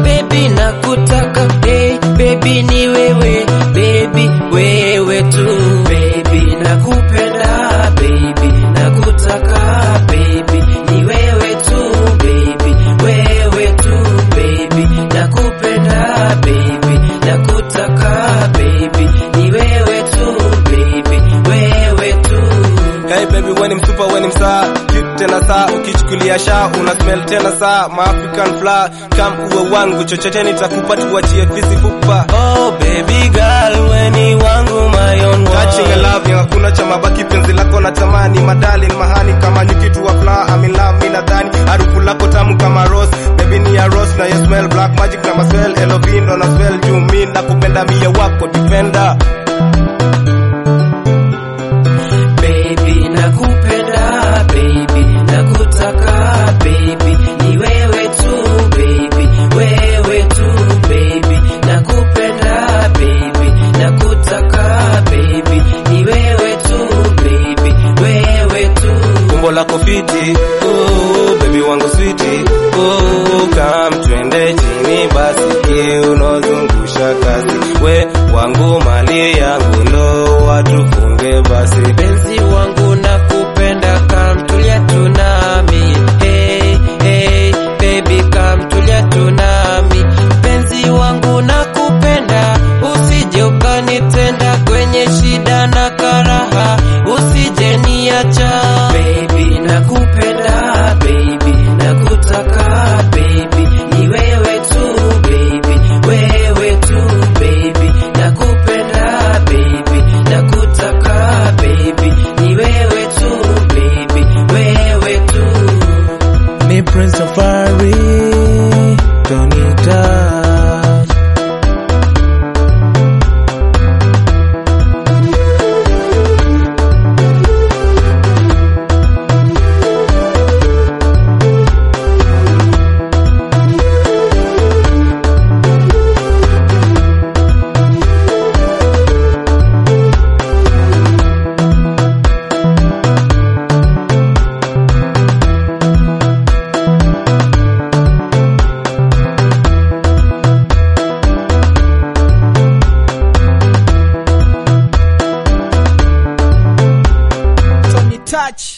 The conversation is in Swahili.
baby nakutaka, hey baby ni wewe, baby wewe tu, baby nakupenda, baby nakutaka, baby ni wewe tu, baby wewe tu, baby nakupenda, baby nakutaka, baby ni wewe tu, baby wewe tu. Hey baby when I'm super when I'm saa cute tena saa ukichukulia sha una smell tena saa my African flower come uwe wangu chochote nitakupa tuachie fisi fupa. Oh baby girl when ni wangu my own one, touching a love ya hakuna cha mabaki penzi lako na tamani madali mahani kama nyuki tu wa flower I'm in love mimi nadhani harufu lako tamu kama rose baby ni ya rose na you smell black magic na maswell elovindo na swell juu mimi nakupenda mia wako defender. Baby nakupenda, baby nakutaka, baby ni wewe tu, baby wewe tu, baby nakupenda, baby nakutaka, baby ni wewe tu, baby wewe tu. Umbo lako fiti, oh baby wangu sweetie, oh come twende chini basi unozungusha kasi, we wangu mali yangu ndo watufunge basi. Penzi wangu nakupenda, come tulia tunami, hey hey baby come tulia tunami. Penzi wangu nakupenda, usije ukanitenda kwenye shida na karaha, usije niacha. Baby nakupenda, baby nakutaka, baby ni wewe tu, baby wewe tu, baby nakupenda, baby nakutaka, baby ni wewe tu, baby wewe tu. Me Prince Safari, Tony Touch. Touch.